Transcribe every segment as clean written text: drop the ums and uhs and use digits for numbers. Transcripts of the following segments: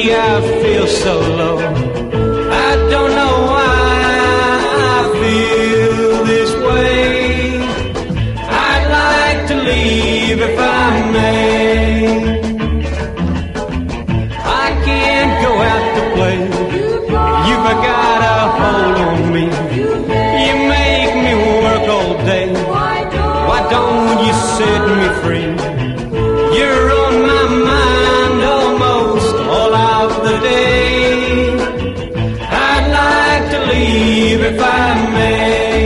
I feel so low. I don't know why I feel this way. I'd like to leave if I may. I can't go out to play. You've got a hold on me. You make me work all day. Why don't you set me free? You're on my mind almost all of the day. I'd like to leave if I may.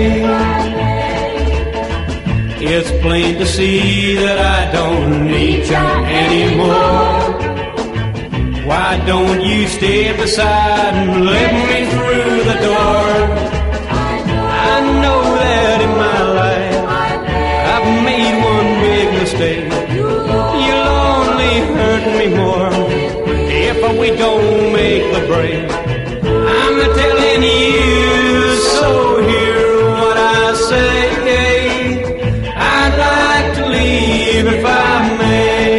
It's plain to see that I don't need you anymore. Why don't you step aside and let me through the door? I know that in my life I've made one big mistake. You'll only hurt me more if we don't make the break. I'm telling you, so hear what I say. I'd like to leave if I may.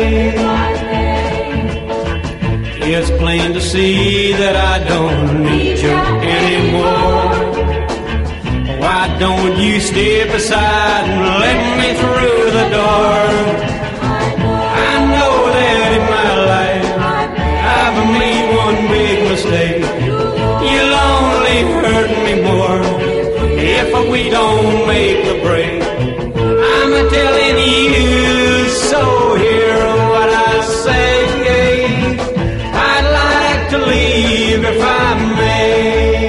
It's plain to see that I don't need you anymore. Why don't you step aside and let me through the door? I know that in my life I've made one big mistake. You'll only hurt me more if we don't make the break. I'm telling you, so hear what I say. I'd like to leave if I may.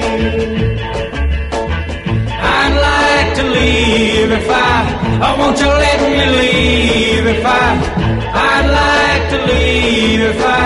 I'd like to leave if won't you let me leave if I'd like to leave if I